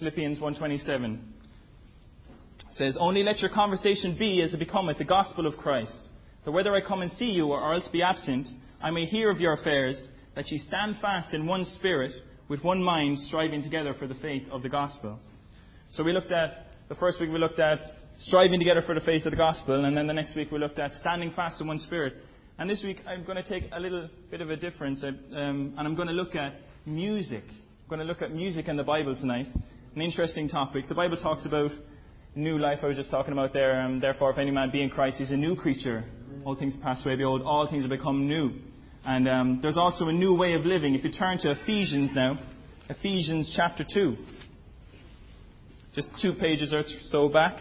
Philippians 1:27. It says, "Only let your conversation be as it becometh the gospel of Christ, that whether I come and see you or else be absent, I may hear of your affairs, that ye stand fast in one spirit, with one mind, striving together for the faith of the gospel." So the first week we looked at striving together for the faith of the gospel, and then the next week we looked at standing fast in one spirit. And this week I'm going to take a little bit of a difference, and I'm going to look at music. I'm going to look at music in the Bible tonight. An interesting topic. The Bible talks about new life, I was just talking about there. Therefore, if any man be in Christ, he's a new creature. All things pass away, behold, all things have become new. And there's also a new way of living. If you turn to Ephesians now, Ephesians chapter 2. Just 2 pages or so back.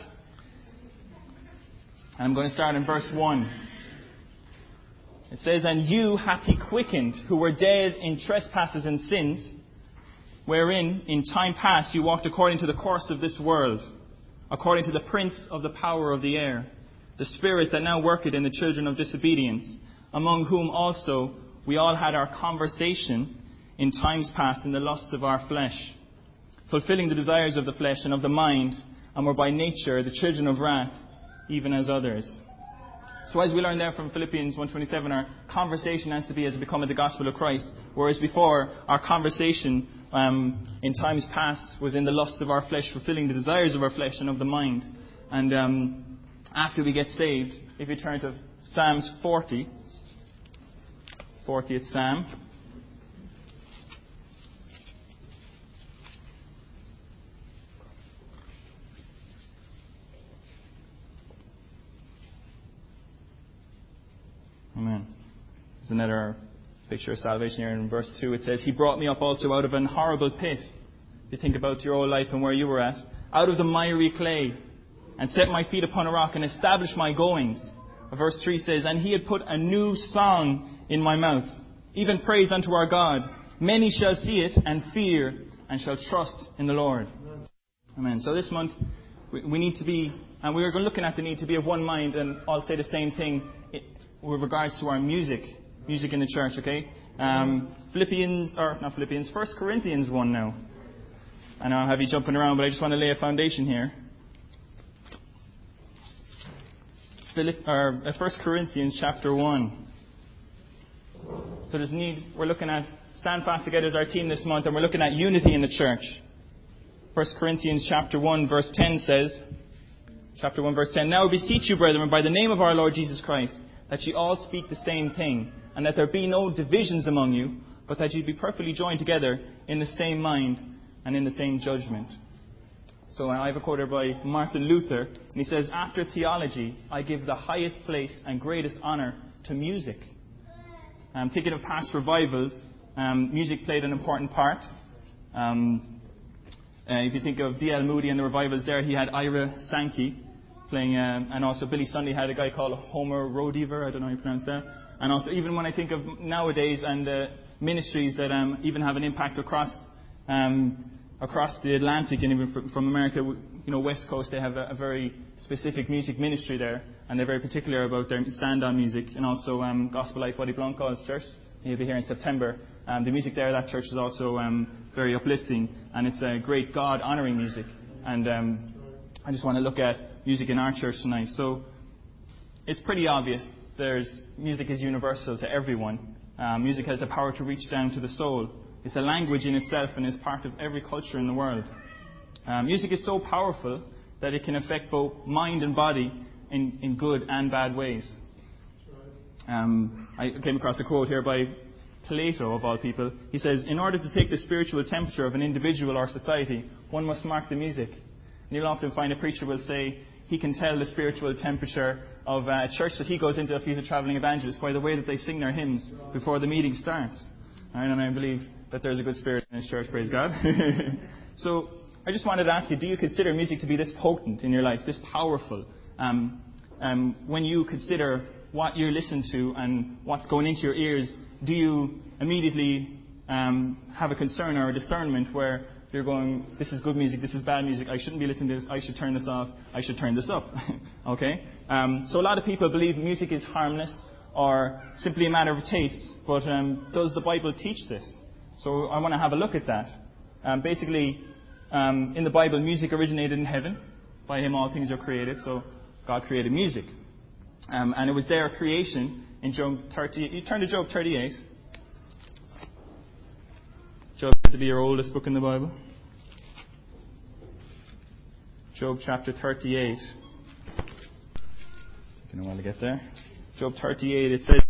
And I'm going to start in verse 1. It says, "And you hath he quickened, who were dead in trespasses and sins, wherein in time past you walked according to the course of this world, according to the prince of the power of the air, the spirit that now worketh in the children of disobedience, among whom also we all had our conversation in times past in the lusts of our flesh, fulfilling the desires of the flesh and of the mind, and were by nature the children of wrath, even as others." So as we learned there from Philippians 1:27, our conversation has to be as becoming the gospel of Christ, whereas before our conversation in times past was in the lusts of our flesh, fulfilling the desires of our flesh and of the mind. And after we get saved, if you turn to Psalms 40th Psalm. Amen. There's another picture of salvation here in verse 2. It says, "He brought me up also out of an horrible pit." If you think about your old life and where you were at. "Out of the miry clay, and set my feet upon a rock, and established my goings." Verse 3 says, "And he had put a new song in my mouth, even praise unto our God. Many shall see it, and fear, and shall trust in the Lord." Amen. So this month, we need to be, and we are looking at the need to be of one mind, and I'll say the same thing with regards to our music in the church, okay? 1 Corinthians 1 now. I know I'll have you jumping around, but I just want to lay a foundation here. 1 Corinthians chapter 1. So we're looking at Stand Fast Together as our team this month, and we're looking at unity in the church. 1 Corinthians chapter 1 verse 10 says, chapter 1 verse 10, "Now I beseech you, brethren, by the name of our Lord Jesus Christ, that ye all speak the same thing, and that there be no divisions among you, but that ye be perfectly joined together in the same mind and in the same judgment." So I have a quote here by Martin Luther, and he says, "After theology, I give the highest place and greatest honour to music." Thinking of past revivals, music played an important part. If you think of D.L. Moody and the revivals there, he had Ira Sankey playing, and also Billy Sunday had a guy called Homer Rodever, I don't know how you pronounce that. And also, even when I think of nowadays and ministries that even have an impact across the Atlantic, and even from America, West Coast, they have a very specific music ministry there, and they're very particular about their stand-on music. And also Gospel Light Body Blancos Church, you'll be here in September. The music there, that church is also very uplifting, and it's a great God-honouring music. And I just want to look at music in our church tonight. So it's pretty obvious music is universal to everyone. Music has the power to reach down to the soul. It's a language in itself and is part of every culture in the world. Music is so powerful that it can affect both mind and body in good and bad ways. I came across a quote here by Plato, of all people. He says, "In order to take the spiritual temperature of an individual or society, one must mark the music." And you'll often find a preacher will say he can tell the spiritual temperature of a church that he goes into if he's a travelling evangelist by the way that they sing their hymns before the meeting starts. And I believe that there's a good spirit in this church, praise God. So I just wanted to ask you, do you consider music to be this potent in your life, this powerful? When you consider what you listen to and what's going into your ears, do you immediately have a concern or a discernment where you're going, this is good music, this is bad music, I shouldn't be listening to this, I should turn this off, I should turn this up. Okay? So a lot of people believe music is harmless or simply a matter of taste, but does the Bible teach this? So I want to have a look at that. Basically, in the Bible, music originated in heaven. By him all things are created, so God created music. And it was their creation in Job 30. You turn to Job 38. Job is to be your oldest book in the Bible. Job chapter 38. Taking a while to get there. Job 38, it says,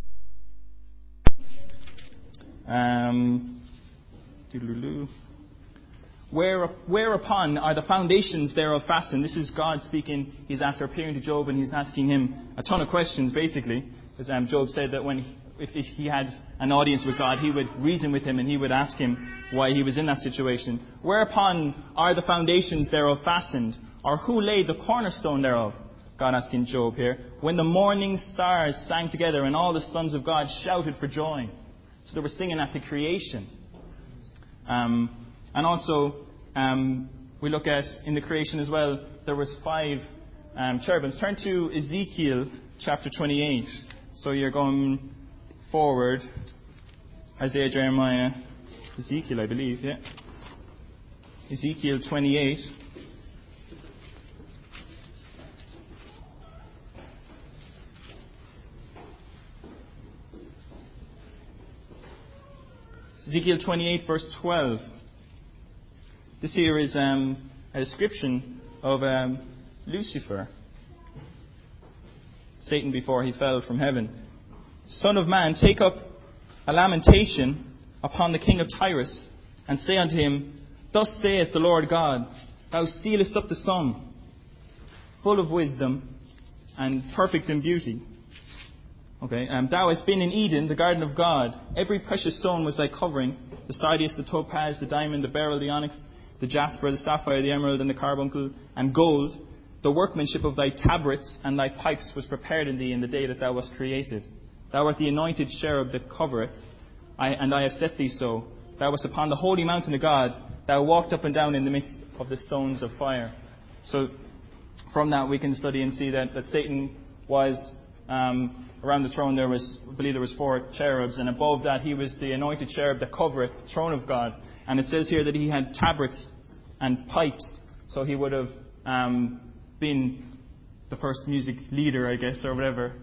whereupon are the foundations thereof fastened? This is God speaking. He's after appearing to Job, and he's asking him a ton of questions, basically. Because Job said that if he had an audience with God, he would reason with him and he would ask him why he was in that situation. Whereupon are the foundations thereof fastened? Or who laid the cornerstone thereof? God asking Job here. When the morning stars sang together and all the sons of God shouted for joy. So they were singing at the creation. And also, we look at in the creation as well, there was 5 cherubims. Turn to Ezekiel chapter 28. So you're going forward. Isaiah, Jeremiah, Ezekiel, I believe, yeah. Ezekiel 28. Ezekiel 28, verse 12. This here is a description of Lucifer, Satan before he fell from heaven. Son of man, take up a lamentation upon the king of Tyrus, and say unto him, Thus saith the Lord God, Thou sealest up the sun, full of wisdom and perfect in beauty. Okay, thou hast been in Eden, the garden of God. Every precious stone was thy covering: the sardius, the topaz, the diamond, the beryl, the onyx, the jasper, the sapphire, the emerald, and the carbuncle, and gold. The workmanship of thy tabrets and thy pipes was prepared in thee in the day that thou wast created. Thou art the anointed cherub that covereth, and I have set thee so. Thou wast upon the holy mountain of God. Thou walked up and down in the midst of the stones of fire. So from that we can study and see that Satan was around the throne. I believe there was 4 cherubs, and above that he was the anointed cherub that covereth the throne of God. And it says here that he had tabrets and pipes, so he would have been the first music leader, I guess, or whatever,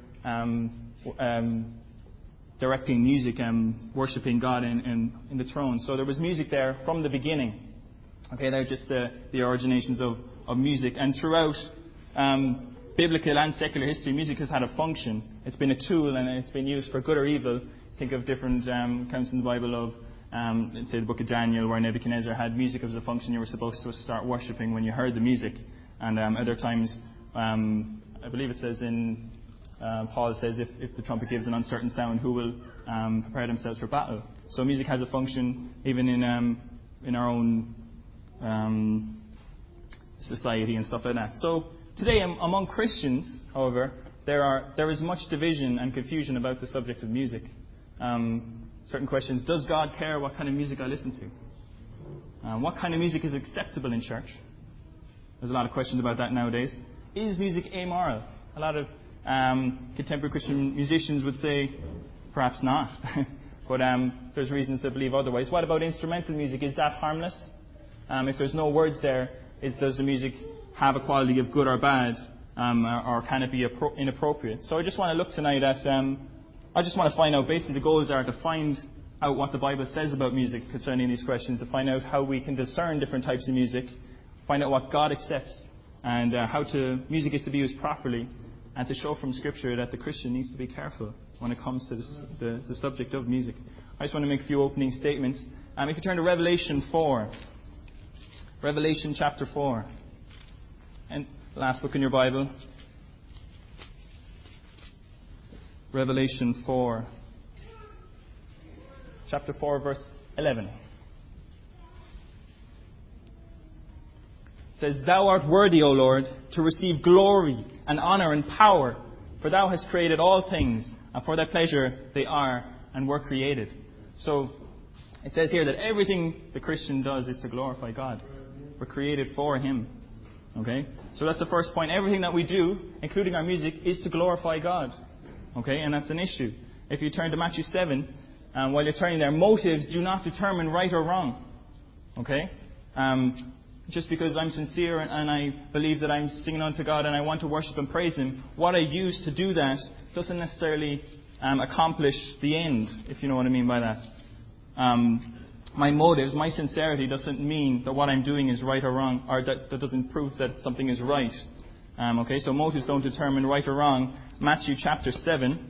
directing music and worshipping God in the throne. So there was music there from the beginning. Okay, they're just the originations of music. And throughout biblical and secular history, music has had a function. It's been a tool, and it's been used for good or evil. Think of different accounts in the Bible of, let's say, the book of Daniel, where Nebuchadnezzar had music as a function. You were supposed to start worshipping when you heard the music. And other times, I believe it says in Paul says, if the trumpet gives an uncertain sound, who will prepare themselves for battle? So music has a function even in our own society and stuff like that. So today, among Christians, however, there is much division and confusion about the subject of music. Certain questions: does God care what kind of music I listen to? What kind of music is acceptable in church? There's a lot of questions about that nowadays. Is music amoral? A lot of contemporary Christian musicians would say perhaps not. But there's reasons to believe otherwise. What about instrumental music? Is that harmless? If there's no words there, does the music have a quality of good or bad? Or can it be inappropriate? So I just want to look tonight at, I just want to find out, basically the goals are to find out what the Bible says about music concerning these questions, to find out how we can discern different types of music, find out what God accepts, and how music is to be used properly, and to show from Scripture that the Christian needs to be careful when it comes to the subject of music. I just want to make a few opening statements. If you turn to Revelation 4, Revelation chapter 4, and last book in your Bible, Revelation 4, chapter 4, verse 11. It says, Thou art worthy, O Lord, to receive glory and honor and power, for Thou hast created all things, and for Thy pleasure they are and were created. So it says here that everything the Christian does is to glorify God. We're created for Him. Okay? So that's the first point. Everything that we do, including our music, is to glorify God. Okay? And that's an issue. If you turn to Matthew 7, while you're turning there, motives do not determine right or wrong. Okay? just because I'm sincere and I believe that I'm singing unto God and I want to worship and praise Him, what I use to do that doesn't necessarily accomplish the end, if you know what I mean by that. My motives, my sincerity doesn't mean that what I'm doing is right or wrong, or that doesn't prove that something is right. So motives don't determine right or wrong. Matthew chapter 7.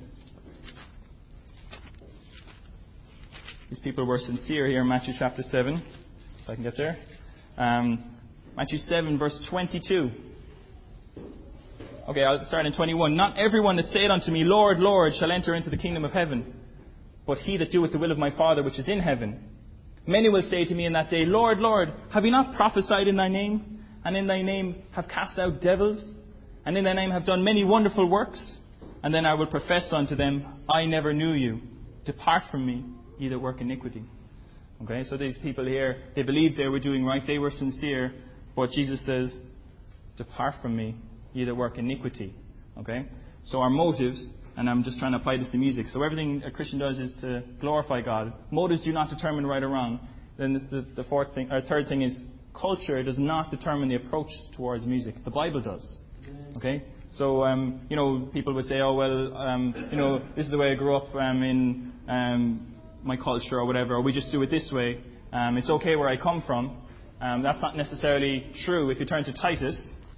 These people were sincere here in Matthew chapter 7. If I can get there. Matthew 7, verse 22. Okay, I'll start in 21. Not everyone that saith unto me, Lord, Lord, shall enter into the kingdom of heaven, but he that doeth the will of my Father which is in heaven. Many will say to me in that day, Lord, Lord, have we not prophesied in thy name? And in thy name have cast out devils? And in thy name have done many wonderful works? And then I will profess unto them, I never knew you. Depart from me, ye that work iniquity. Okay, so these people here, they believed they were doing right, they were sincere, but Jesus says, depart from me, ye that work iniquity. Okay, so our motives, and I'm just trying to apply this to music, so everything a Christian does is to glorify God. Motives do not determine right or wrong. Then the third thing is, culture does not determine the approach towards music. The Bible does. Okay, so people would say, oh well, this is the way I grew up in my culture or whatever, or we just do it this way. It's okay where I come from. That's not necessarily true. If you turn to Titus,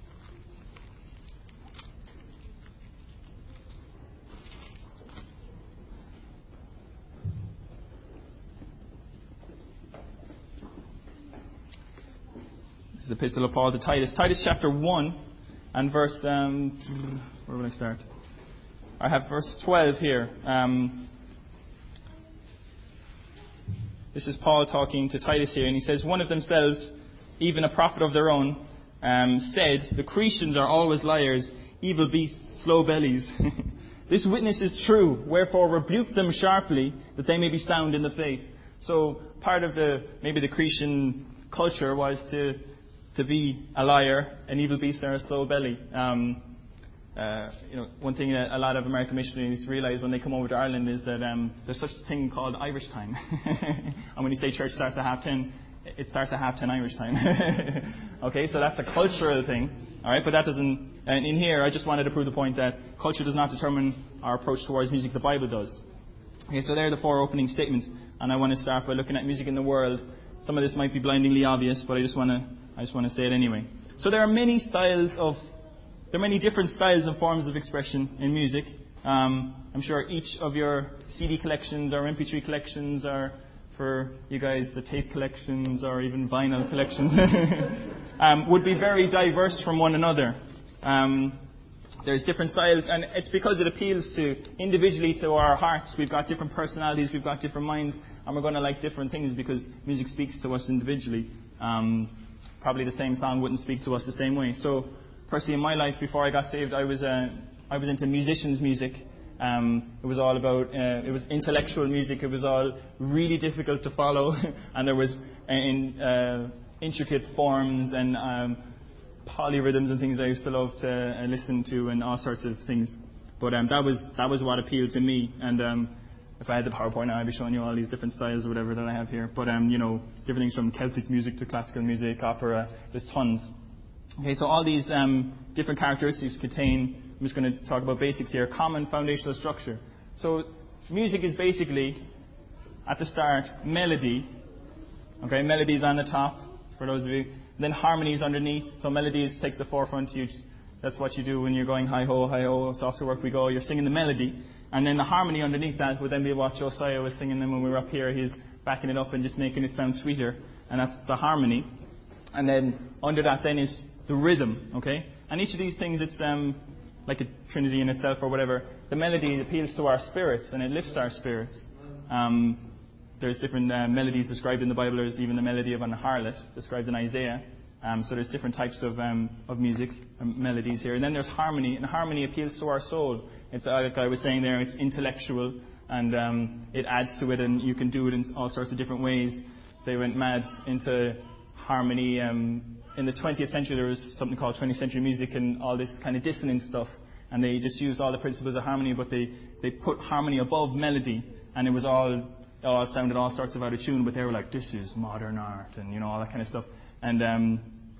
this is the Epistle of Paul to Titus. Titus chapter 1 and verse, where will I start? I have verse 12 here. This is Paul talking to Titus here, and he says, one of themselves, even a prophet of their own, said, the Cretians are always liars, evil beasts, slow bellies. This witness is true, wherefore rebuke them sharply, that they may be sound in the faith. So part of maybe the Cretan culture was to be a liar, an evil beast, or a slow belly. One thing that a lot of American missionaries realize when they come over to Ireland is that there's such a thing called Irish time. And when you say church starts at 10:30, it starts at 10:30 Irish time. Okay, so that's a cultural thing. All right, but that doesn't. And in here, I just wanted to prove the point that culture does not determine our approach towards music. The Bible does. Okay, so there are the four opening statements, and I want to start by looking at music in the world. Some of this might be blindingly obvious, but I just want to say it anyway. So there are many different styles and forms of expression in music. I'm sure each of your CD collections or MP3 collections, or for you guys, the tape collections or even vinyl collections, would be very diverse from one another. There's different styles, and it's because it appeals individually to our hearts. We've got different personalities, we've got different minds, and we're going to like different things because music speaks to us individually. Probably the same song wouldn't speak to us the same way. So, personally, in my life, before I got saved, I was into musicians' music. It was all about, it was intellectual music. It was all really difficult to follow, and there was intricate forms and polyrhythms and things I used to love to listen to, and all sorts of things. But that was what appealed to me. And if I had the PowerPoint now, I'd be showing you all these different styles or whatever that I have here. But different things from Celtic music to classical music, opera. There's tons. Okay, so all these different characteristics contain, I'm just going to talk about basics here, common foundational structure. So music is basically, at the start, melody. Okay, melodies on the top, for those of you. And then harmonies underneath. So melodies takes the forefront. That's what you do when you're going hi-ho, hi-ho, it's off to work we go. You're singing the melody. And then the harmony underneath that would then be what Josiah was singing then when we were up here. He's backing it up and just making it sound sweeter. And that's the harmony. And then under that then is the rhythm, okay? And each of these things, it's like a trinity in itself or whatever. The melody appeals to our spirits and it lifts our spirits. There's different melodies described in the Bible. There's even the melody of an harlot described in Isaiah. So there's different types of music, melodies here. And then there's harmony, and harmony appeals to our soul. It's like I was saying there, it's intellectual, and it adds to it, and you can do it in all sorts of different ways. They went mad into harmony. In the 20th century, there was something called 20th century music and all this kind of dissonant stuff. And they just used all the principles of harmony, but they put harmony above melody. And it was all sounded all sorts of out of tune, but they were like, this is modern art, and all that kind of stuff. And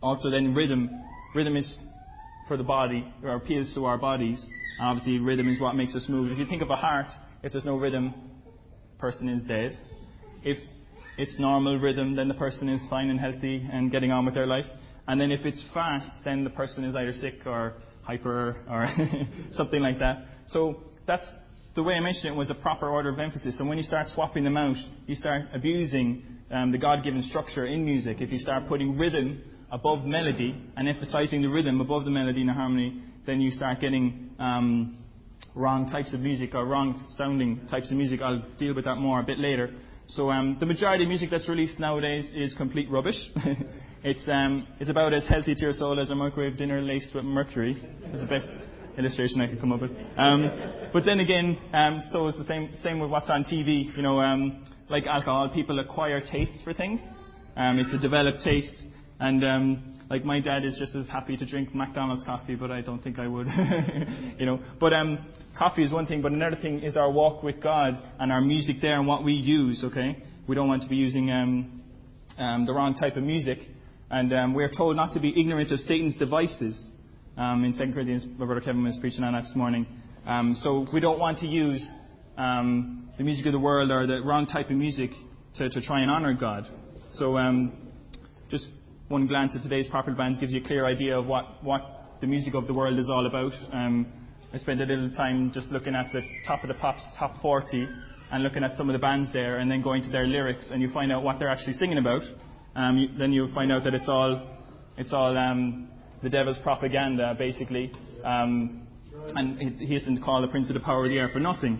Also then rhythm. Rhythm is for the body, or appeals to our bodies. Obviously rhythm is what makes us move. If you think of a heart, if there's no rhythm, person is dead. If it's normal rhythm, then the person is fine and healthy and getting on with their life. And then if it's fast, then the person is either sick or hyper or something like that. So that's the way I mentioned it, was a proper order of emphasis. And when you start swapping them out, you start abusing the God-given structure in music. If you start putting rhythm above melody and emphasizing the rhythm above the melody and the harmony, then you start getting wrong types of music or wrong sounding types of music. I'll deal with that more a bit later. So the majority of music that's released nowadays is complete rubbish. It's about as healthy to your soul as a microwave dinner laced with mercury. That's the best illustration I could come up with. But then again, so it's the same with what's on TV. You know, like alcohol, people acquire tastes for things. It's a developed taste, and like my dad is just as happy to drink McDonald's coffee, but I don't think I would. You know, but coffee is one thing, but another thing is our walk with God and our music there and what we use. Okay, we don't want to be using the wrong type of music, and we're told not to be ignorant of Satan's devices. In 2 Corinthians, my brother Kevin was preaching on that this morning. So we don't want to use the music of the world or the wrong type of music to try and honour God. So just one glance at today's popular bands gives you a clear idea of what the music of the world is all about. I spent a little time just looking at the Top of the Pops top 40 and looking at some of the bands there, and then going to their lyrics, and you find out what they're actually singing about. Then you'll find out that it's all the devil's propaganda, basically. And he isn't called the prince of the power of the air for nothing.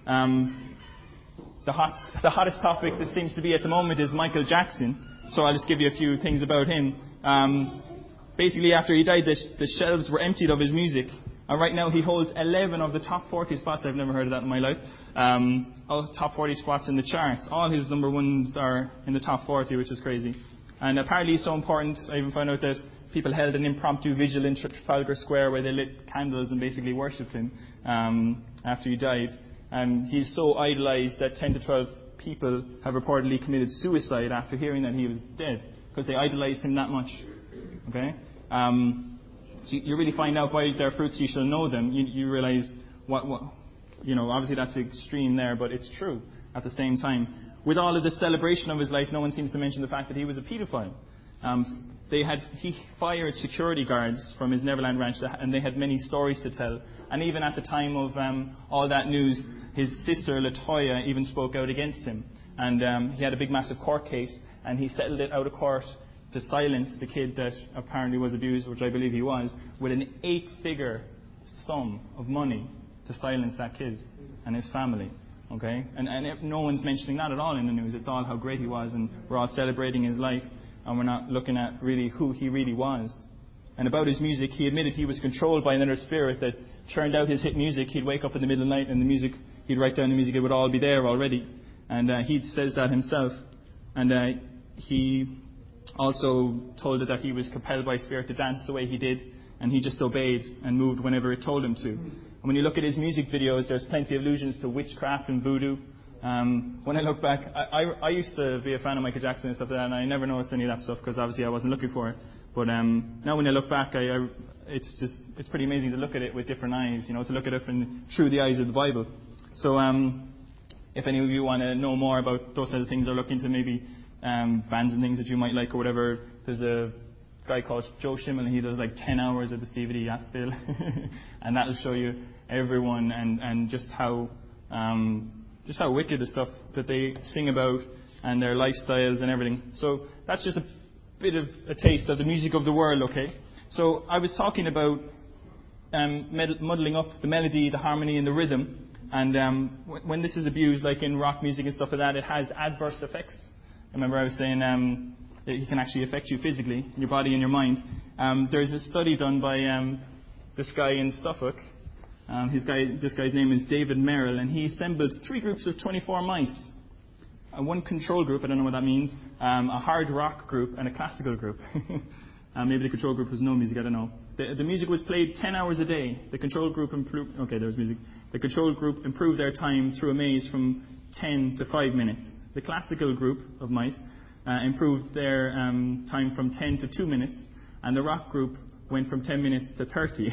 The hottest topic that seems to be at the moment is Michael Jackson. So I'll just give you a few things about him. Basically, after he died, the shelves were emptied of his music. And right now he holds 11 of the top 40 spots. I've never heard of that in my life. All top 40 spots in the charts. All his number ones are in the top 40, which is crazy. And apparently he's so important, I even found out that people held an impromptu vigil in Trafalgar Square where they lit candles and basically worshipped him after he died. And he's so idolized that 10 to 12 people have reportedly committed suicide after hearing that he was dead, because they idolized him that much. Okay? So you really find out by their fruits you shall know them. You realize what obviously that's extreme there, but it's true at the same time. With all of the celebration of his life, no one seems to mention the fact that he was a paedophile. He fired security guards from his Neverland ranch, and they had many stories to tell. And even at the time of all that news, his sister LaToya even spoke out against him. And he had a big, massive court case, and he settled it out of court to silence the kid that apparently was abused, which I believe he was, with an 8-figure sum of money to silence that kid and his family. Okay? And no one's mentioning that at all in the news. It's all how great he was, and we're all celebrating his life, and we're not looking at really who he really was. And about his music, he admitted he was controlled by another spirit that churned out his hit music. He'd wake up in the middle of the night and he'd write down the music, it would all be there already. And he says that himself. And he also told it that he was compelled by spirit to dance the way he did, and he just obeyed and moved whenever it told him to. And when you look at his music videos, there's plenty of allusions to witchcraft and voodoo. When I look back, I used to be a fan of Michael Jackson and stuff like that, and I never noticed any of that stuff because obviously I wasn't looking for it. But now when I look back, it's pretty amazing to look at it with different eyes, to look at it through the eyes of the Bible. So if any of you want to know more about those sort of things or look into maybe bands and things that you might like or whatever, there's a guy called Joe Schimmel, and he does like 10 hours of this DVD, Aspil, and that'll show you everyone and just how wicked the stuff that they sing about and their lifestyles and everything. So that's just a bit of a taste of the music of the world, okay? So I was talking about muddling up the melody, the harmony, and the rhythm. And when this is abused, like in rock music and stuff like that, it has adverse effects. Remember I was saying it can actually affect you physically, in your body and your mind. There's a study done by this guy in Suffolk. This guy's name is David Merrill, and he assembled 3 groups of 24 mice. One control group, I don't know what that means, a hard rock group, and a classical group. Maybe the control group was no music, I don't know. The music was played 10 hours a day. The control group improved... Okay, there was music. The control group improved their time through a maze from 10 to 5 minutes. The classical group of mice improved their time from 10 to 2 minutes, and the rock group went from 10 minutes to 30.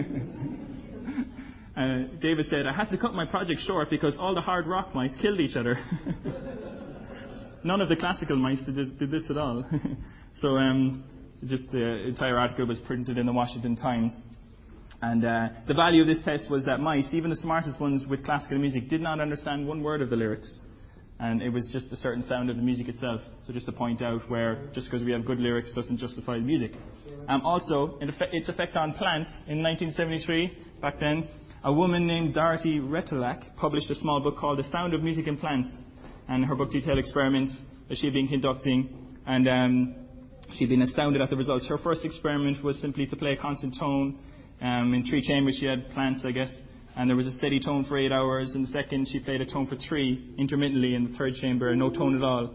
David said, I had to cut my project short because all the hard rock mice killed each other. None of the classical mice did this at all. So just the entire article was printed in the Washington Times. And the value of this test was that mice, even the smartest ones with classical music, did not understand one word of the lyrics. And it was just a certain sound of the music itself. So just to point out where just because we have good lyrics doesn't justify the music. Also, its effect on plants. In 1973, back then, a woman named Dorothy Retalak published a small book called The Sound of Music in Plants. And her book detailed experiments that she had been conducting. And she'd been astounded at the results. Her first experiment was simply to play a constant tone. In 3 chambers she had plants, I guess. And there was a steady tone for 8 hours. In the second, she played a tone for 3 intermittently. In the third chamber, no tone at all.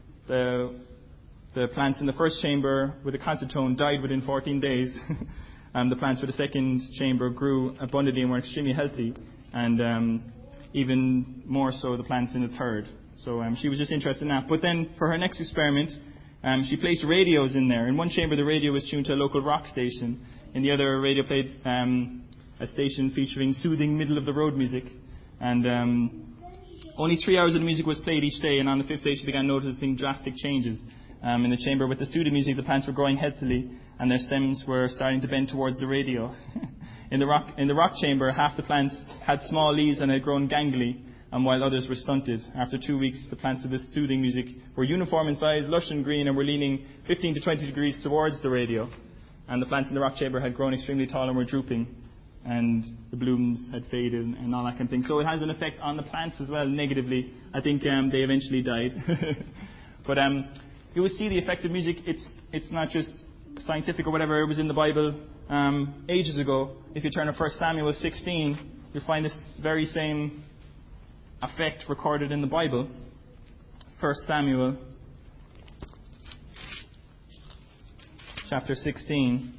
The plants in the first chamber with a constant tone died within 14 days. The plants for the second chamber grew abundantly and were extremely healthy. And even more so, the plants in the third. So she was just interested in that. But then, for her next experiment, she placed radios in there. In one chamber, the radio was tuned to a local rock station. In the other, radio played a station featuring soothing middle-of-the-road music. And only 3 hours of the music was played each day, and on the 5th day she began noticing drastic changes. In the chamber with the soothing music, the plants were growing healthily, and their stems were starting to bend towards the radio. In the rock chamber, half the plants had small leaves and had grown gangly, and while others were stunted. After 2 weeks, the plants with this soothing music were uniform in size, lush and green, and were leaning 15 to 20 degrees towards the radio. And the plants in the rock chamber had grown extremely tall and were drooping, and the blooms had faded and all that kind of thing. So it has an effect on the plants as well, negatively. I think they eventually died. But you will see the effect of music. It's not just scientific or whatever. It was in the Bible ages ago. If you turn to 1 Samuel 16, you'll find this very same effect recorded in the Bible. 1 Samuel chapter 16.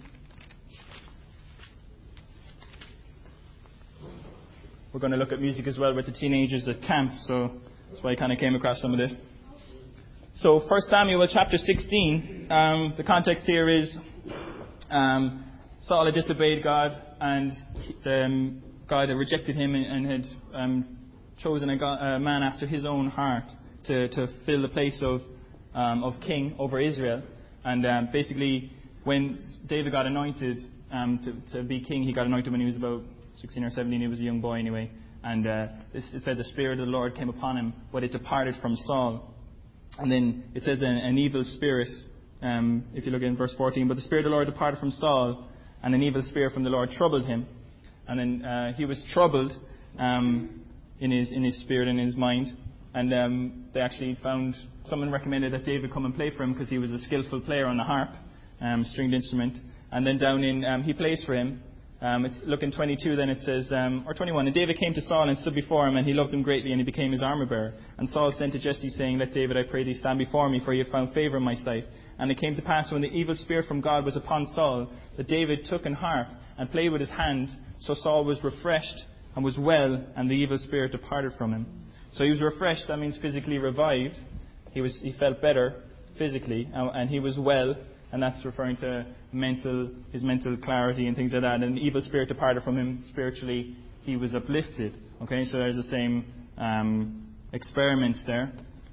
We're going to look at music as well with the teenagers at camp, so that's why I kind of came across some of this. So 1 Samuel chapter 16, the context here is Saul had disobeyed God, and God had rejected him and had chosen a man after his own heart to fill the place of king over Israel. And basically, when David got anointed to be king, he got anointed when he was about 16 or 17. He was a young boy anyway. And it said the Spirit of the Lord came upon him, but it departed from Saul. And then it says an evil spirit, if you look in verse 14, but the Spirit of the Lord departed from Saul, and an evil spirit from the Lord troubled him. And then he was troubled in his spirit and in his mind. And they actually found, someone recommended that David come and play for him because he was a skillful player on the harp, stringed instrument. And then down in, he plays for him. Look in 22, then it says, or 21, and David came to Saul and stood before him, and he loved him greatly, and he became his armor bearer. And Saul sent to Jesse, saying, Let David, I pray thee, stand before me, for he hath found favour in my sight. And it came to pass, when the evil spirit from God was upon Saul, that David took an harp and played with his hand. So Saul was refreshed and was well, and the evil spirit departed from him. So he was refreshed, that means physically revived. He felt better physically, and he was well, and that's referring to his mental clarity and things like that. And the evil spirit departed from him spiritually. He was uplifted. Okay, so there's the same experiments there.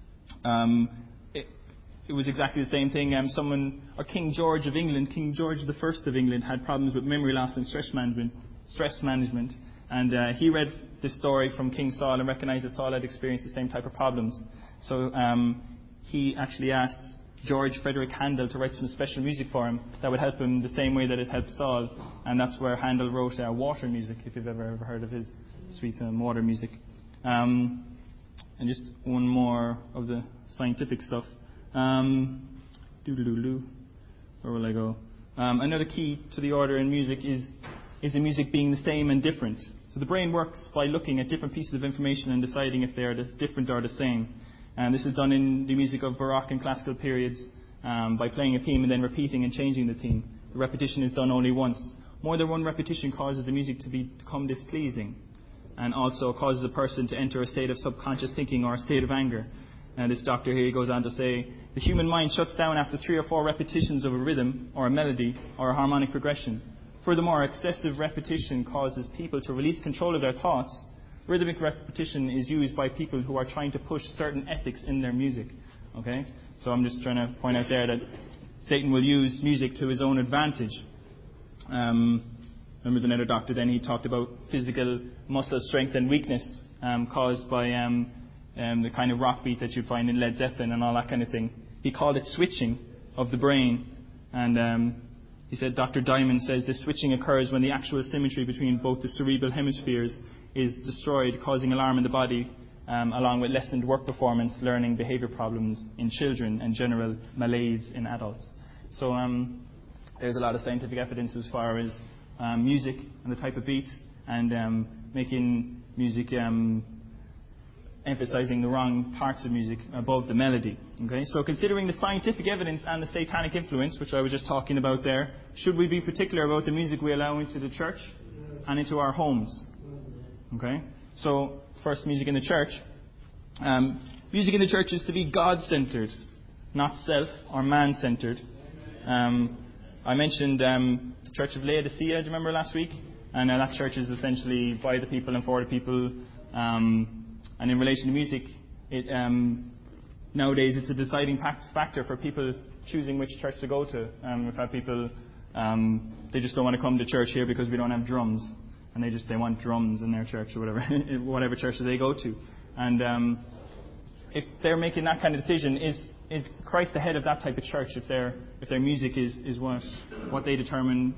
It was exactly the same thing. King George of England, King George I of England, had problems with memory loss and stress management. And he read this story from King Saul and recognized that Saul had experienced the same type of problems. So he actually asked George Frederick Handel to write some special music for him that would help him the same way that it helped Saul. And that's where Handel wrote water music, if you've ever heard of his sweet water music. And just one more of the scientific stuff. Where will I go? Another key to the order in music is the music being the same and different. So the brain works by looking at different pieces of information and deciding if they are different or the same. And this is done in the music of Baroque and classical periods by playing a theme and then repeating and changing the theme. The repetition is done only once. More than one repetition causes the music to become displeasing, and also causes a person to enter a state of subconscious thinking or a state of anger. And this doctor here goes on to say, the human mind shuts down after 3 or 4 repetitions of a rhythm or a melody or a harmonic progression. Furthermore, excessive repetition causes people to release control of their thoughts. Rhythmic repetition is used by people who are trying to push certain ethics in their music. Okay? So I'm just trying to point out there that Satan will use music to his own advantage. There was another doctor then, he talked about physical muscle strength and weakness caused by the kind of rock beat that you'd find in Led Zeppelin and all that kind of thing. He called it switching of the brain. And he said, Dr. Diamond says this switching occurs when the actual symmetry between both the cerebral hemispheres is destroyed, causing alarm in the body, along with lessened work performance, learning, behavior problems in children, and general malaise in adults. So there's a lot of scientific evidence as far as music and the type of beats, and making music emphasizing the wrong parts of music above the melody. Okay, so considering the scientific evidence and the satanic influence, which I was just talking about there, should we be particular about the music we allow into the church and into our homes? Okay, so first, music in the church. Music in the church is to be God-centered, not self or man-centered. I mentioned the Church of Laodicea, do you remember last week? And that church is essentially by the people and for the people. And in relation to music, nowadays it's a deciding factor for people choosing which church to go to. We've had people, they just don't want to come to church here because we don't have drums. And they want drums in their church or whatever church they go to. And if they're making that kind of decision, is Christ ahead of that type of church if their music is what they determine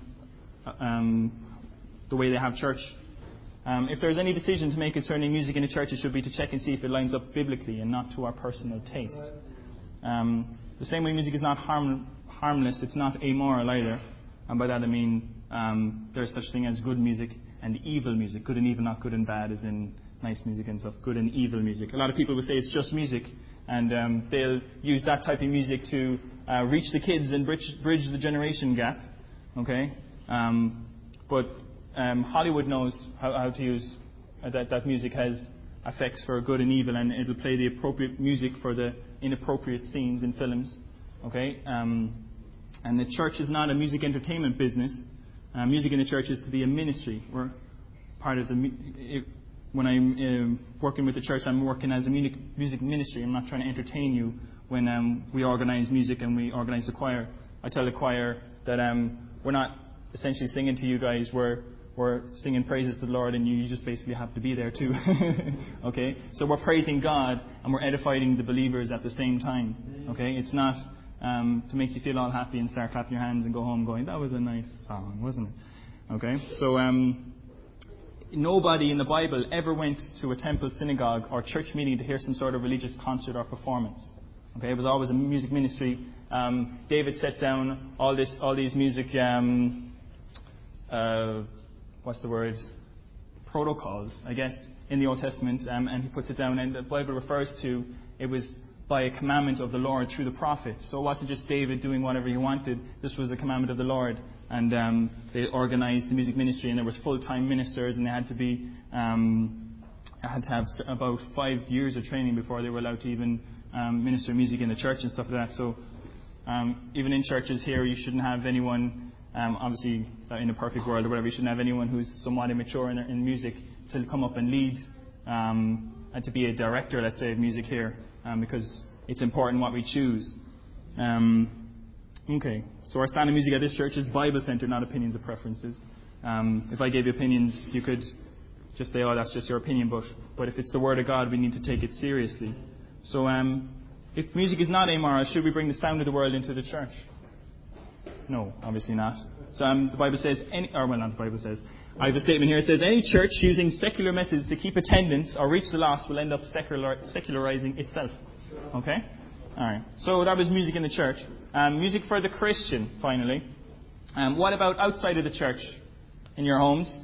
the way they have church? If there's any decision to make concerning music in a church, it should be to check and see if it lines up biblically and not to our personal taste. The same way music is not harmless, it's not amoral either. And by that I mean there's such thing as good music and evil music. Good and evil, not good and bad, as in nice music and stuff. Good and evil music. A lot of people will say it's just music, and they'll use that type of music to reach the kids and bridge the generation gap. Okay? But Hollywood knows how to use that music has effects for good and evil, and it'll play the appropriate music for the inappropriate scenes in films. Okay? And the church is not a music entertainment business. Music in the church is to be a ministry. We're part of when I'm working with the church, I'm working as a music ministry. I'm not trying to entertain you when we organize music and we organize the choir. I tell the choir that we're not essentially singing to you guys. We're singing praises to the Lord, and you just basically have to be there too. Okay? So we're praising God and we're edifying the believers at the same time. Okay? It's not to make you feel all happy and start clapping your hands and go home going, that was a nice song, wasn't it? Okay? So nobody in the Bible ever went to a temple, synagogue, or church meeting to hear some sort of religious concert or performance. Okay? It was always a music ministry. David set down all these music protocols, I guess, in the Old Testament, and he puts it down, and the Bible refers to it was by a commandment of the Lord through the prophet. So it wasn't just David doing whatever he wanted. This was a commandment of the Lord, and they organized the music ministry, and there was full-time ministers, and they had to have about 5 years of training before they were allowed to even minister music in the church and stuff like that. So even in churches here, you shouldn't have anyone. Obviously, in a perfect world or whatever, you shouldn't have anyone who's somewhat immature in music to come up and lead and to be a director, let's say, of music here, because it's important what we choose. Okay, so our stand on music at this church is Bible-centered, not opinions or preferences. If I gave you opinions, you could just say, oh, that's just your opinion, but if it's the Word of God, we need to take it seriously. So if music is not amoral, should we bring the sound of the world into the church? No, obviously not. So the Bible says, not the Bible says, I have a statement here. It says, any church using secular methods to keep attendance or reach the lost will end up secularizing itself. Okay? Alright. So that was music in the church. Music for the Christian, finally. What about outside of the church? In your homes?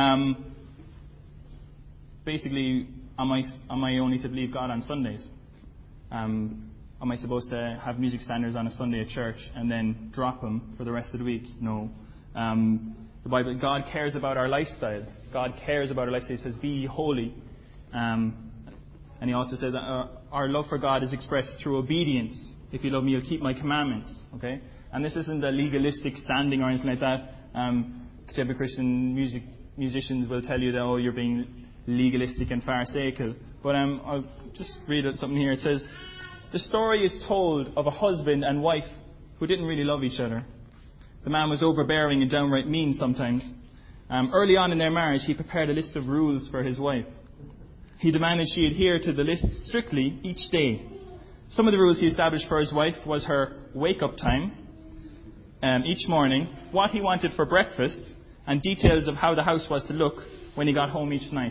Basically, am I only to believe God on Sundays? Am I supposed to have music standards on a Sunday at church and then drop them for the rest of the week? No. The Bible, God cares about our lifestyle. God cares about our lifestyle. He says, be holy. And he also says, our love for God is expressed through obedience. If you love me, you'll keep my commandments. Okay? And this isn't a legalistic standing or anything like that. Contemporary Christian musicians will tell you that, oh, you're being legalistic and pharisaical. But I'll just read something here. It says, the story is told of a husband and wife who didn't really love each other. The man was overbearing and downright mean sometimes. Early on in their marriage, he prepared a list of rules for his wife. He demanded she adhere to the list strictly each day. Some of the rules he established for his wife was her wake-up time each morning, what he wanted for breakfast, and details of how the house was to look when he got home each night.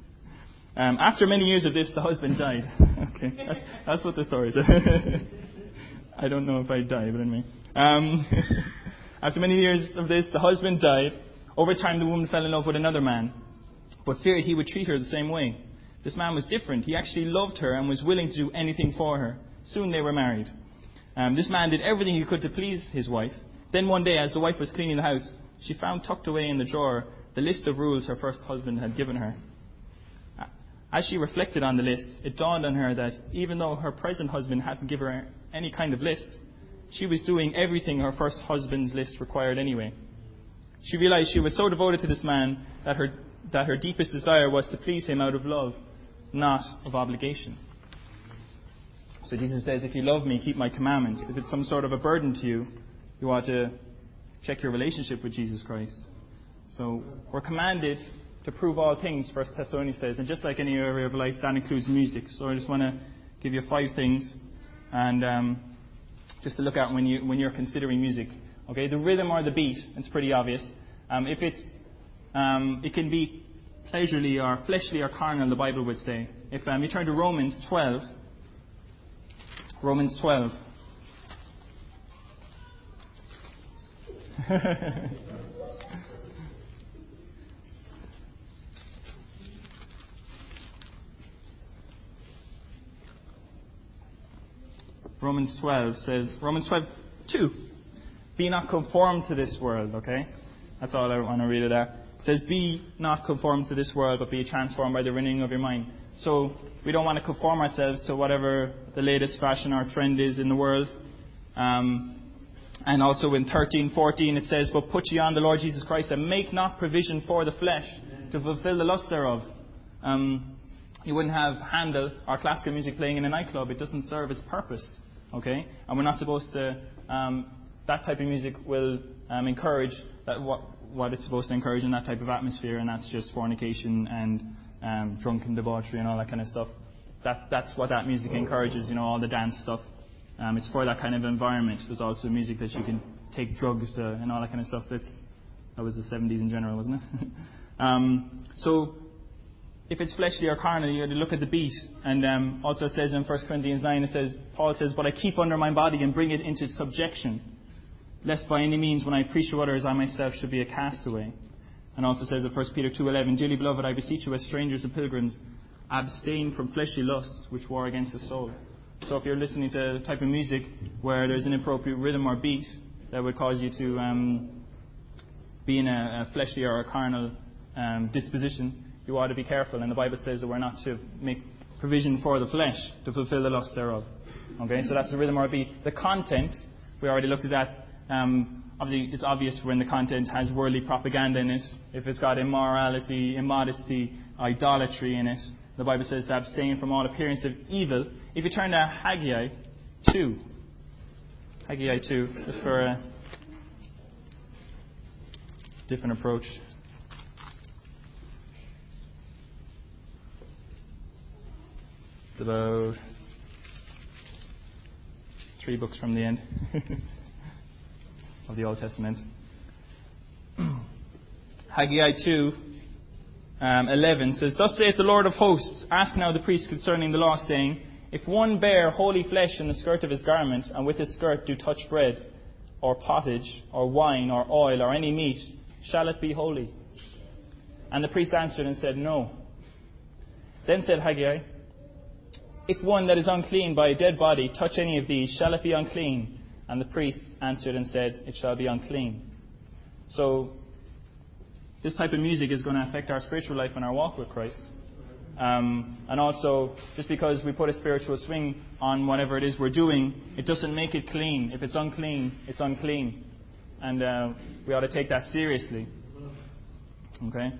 After many years of this, the husband died. Okay, that's what the story says. I don't know if I'd die, but anyway. After many years of this, the husband died. Over time, the woman fell in love with another man, but feared he would treat her the same way. This man was different. He actually loved her and was willing to do anything for her. Soon they were married. This man did everything he could to please his wife. Then one day, as the wife was cleaning the house, she found tucked away in the drawer the list of rules her first husband had given her. As she reflected on the list, it dawned on her that even though her present husband hadn't given her any kind of list, she was doing everything her first husband's list required anyway. She realized she was so devoted to this man that her deepest desire was to please him out of love, not of obligation. So Jesus says, if you love me, keep my commandments. If it's some sort of a burden to you, you ought to check your relationship with Jesus Christ. So we're commanded to prove all things, 1 Thessalonians says, and just like any area of life, that includes music. So I just want to give you 5 things, and just to look at when you're considering music. Okay, the rhythm or the beat, it's pretty obvious. If it's, it can be pleasurely or fleshly or carnal, the Bible would say. If you turn to Romans 12. Romans 12. Romans 12 says, Romans 12:2. Be not conformed to this world, okay? That's all I want to read it there. It says, be not conformed to this world, but be transformed by the renewing of your mind. So we don't want to conform ourselves to whatever the latest fashion or trend is in the world. And also in 13:14 it says, but put ye on the Lord Jesus Christ, and make not provision for the flesh to fulfill the lust thereof. You wouldn't have Handel or classical music playing in a nightclub. It doesn't serve its purpose. Okay? And we're not supposed to... that type of music will encourage that what it's supposed to encourage in that type of atmosphere, and that's just fornication and drunken debauchery and all that kind of stuff. That's what that music encourages, all the dance stuff. It's for that kind of environment. There's also music that you can take drugs and all that kind of stuff. That was the 70s in general, wasn't it? So if it's fleshly or carnal, you have to look at the beat. And also it says in 1 Corinthians 9, Paul says, but I keep under my body and bring it into subjection, lest by any means when I preach to others, I myself should be a castaway. And also says in 1 Peter 2:11, dearly beloved, I beseech you as strangers and pilgrims, abstain from fleshly lusts which war against the soul. So if you're listening to a type of music where there's an inappropriate rhythm or beat that would cause you to be in a fleshly or a carnal disposition, you ought to be careful. And the Bible says that we're not to make provision for the flesh to fulfill the lust thereof. Okay, so that's the rhythm or beat. The content, we already looked at that. Obviously, it's obvious when the content has worldly propaganda in it. If it's got immorality, immodesty, idolatry in it, the Bible says to abstain from all appearance of evil. If you turn to Haggai 2, just for a different approach. It's about 3 books from the end of the Old Testament. Haggai 2:11 says, thus saith the Lord of hosts, ask now the priest concerning the law, saying, if one bear holy flesh in the skirt of his garment, and with his skirt do touch bread, or pottage, or wine, or oil, or any meat, shall it be holy? And the priest answered and said, no. Then said Haggai, if one that is unclean by a dead body touch any of these, shall it be unclean? And the priest answered and said, it shall be unclean. So, this type of music is going to affect our spiritual life and our walk with Christ. And also, just because we put a spiritual swing on whatever it is we're doing, it doesn't make it clean. If it's unclean, it's unclean. And we ought to take that seriously. Okay?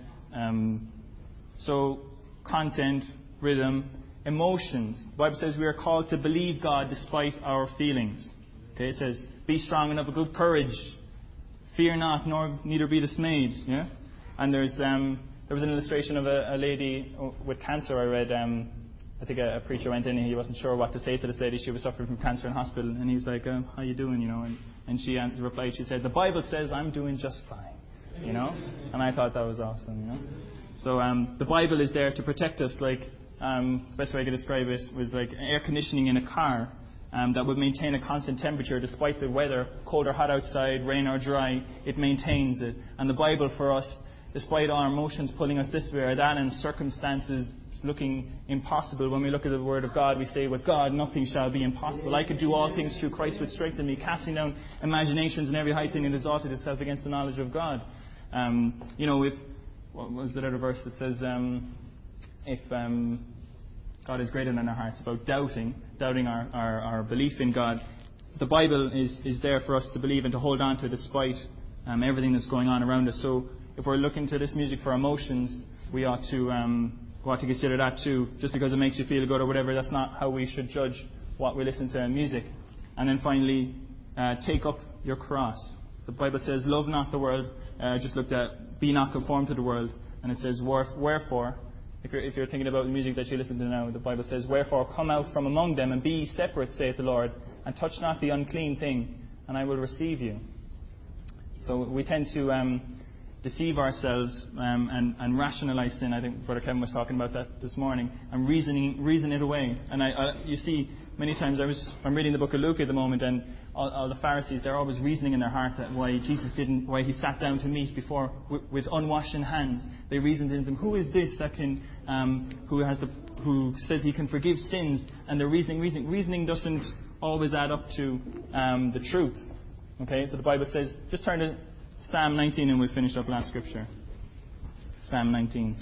So, content, rhythm, emotions. The Bible says we are called to believe God despite our feelings. Okay? It says, be strong and of good courage. Fear not, nor neither be dismayed. Yeah? And there was an illustration of a lady with cancer. I read, I think a preacher went in and he wasn't sure what to say to this lady. She was suffering from cancer in hospital. And he's like, how you doing, And she replied, she said, the Bible says I'm doing just fine, And I thought that was awesome, So the Bible is there to protect us. Like, the best way I could describe it was like air conditioning in a car. That would maintain a constant temperature despite the weather, cold or hot outside, rain or dry, it maintains it. And the Bible for us, despite our emotions pulling us this way or that and circumstances looking impossible, when we look at the Word of God, we say, with God nothing shall be impossible. I could do all things through Christ which strengthen me, casting down imaginations and every high thing that exalted itself against the knowledge of God. If, what was the other verse that says, if God is greater than our hearts, about doubting our belief in God. The Bible is there for us to believe and to hold on to despite everything that's going on around us. So if we're looking to this music for emotions, we ought to consider that too. Just because it makes you feel good or whatever, that's not how we should judge what we listen to in music. And then finally, take up your cross. The Bible says, love not the world. Just looked at, be not conformed to the world. And it says, wherefore, if you're thinking about the music that you listen to now, the Bible says, wherefore come out from among them and be ye separate, saith the Lord, and touch not the unclean thing, and I will receive you. So we tend to deceive ourselves and rationalize sin. I think Brother Kevin was talking about that this morning, and reason it away. And you see, many times I'm reading the book of Luke at the moment, and all the Pharisees, they're always reasoning in their heart that why he sat down to meat before with unwashed hands. They reasoned in them, who is this that can, who says he can forgive sins? And they're reasoning doesn't always add up to the truth. Okay, so the Bible says, just turn to Psalm 19 and we'll finish up last scripture. Psalm 19.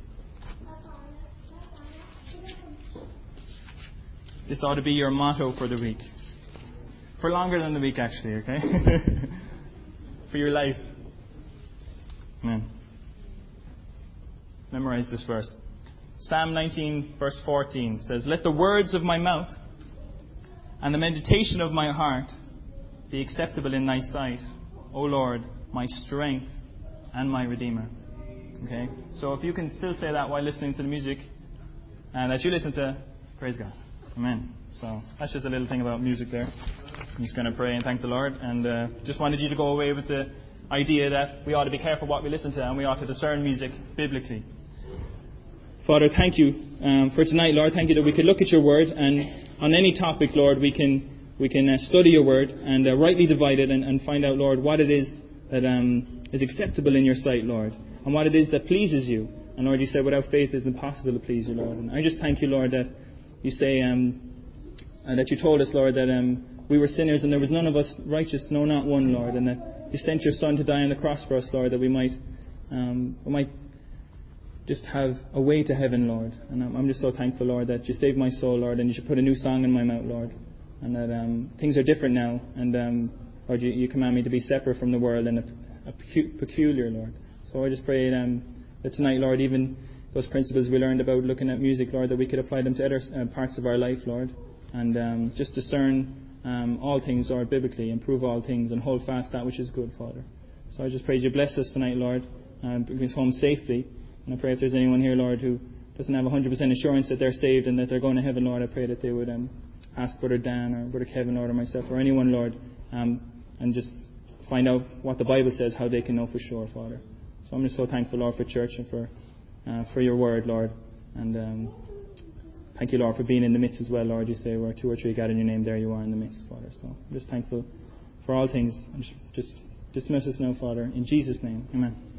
This ought to be your motto for the week. For longer than the week, actually, okay? For your life. Amen. Memorize this verse. Psalm 19, verse 14 says, let the words of my mouth and the meditation of my heart be acceptable in thy sight, O Lord, my strength and my Redeemer. Okay? So if you can still say that while listening to the music that you listen to, praise God. Amen. So that's just a little thing about music there. I'm just going to pray and thank the Lord. And just wanted you to go away with the idea that we ought to be careful what we listen to and we ought to discern music biblically. Father, thank you for tonight, Lord. Thank you that we could look at your word, and on any topic, Lord, we can study your word and rightly divide it and find out, Lord, what it is that is acceptable in your sight, Lord, and what it is that pleases you. And Lord, you said without faith it is impossible to please you, Lord. And I just thank you, Lord, that you say that you told us, Lord, that we were sinners and there was none of us righteous, no, not one, Lord, and that you sent your Son to die on the cross for us, Lord, that we might just have a way to heaven, Lord. And I'm just so thankful, Lord, that you saved my soul, Lord, and you should put a new song in my mouth, Lord, and that things are different now, and Lord, you command me to be separate from the world and a peculiar, Lord. So I just pray that tonight, Lord, even those principles we learned about looking at music, Lord, that we could apply them to other parts of our life, Lord, and just discern all things, Lord, biblically, and prove all things, and hold fast that which is good, Father. So I just pray you bless us tonight, Lord, bring us home safely. And I pray if there's anyone here, Lord, who doesn't have 100% assurance that they're saved and that they're going to heaven, Lord, I pray that they would ask Brother Dan or Brother Kevin, Lord, or myself, or anyone, Lord, and just find out what the Bible says, how they can know for sure, Father. So I'm just so thankful, Lord, for church and for your word, Lord. And thank you, Lord, for being in the midst as well, Lord. You say where 2 or 3 gather in your name, there you are in the midst, Father. So I'm just thankful for all things. Just dismiss us now, Father. In Jesus' name, amen.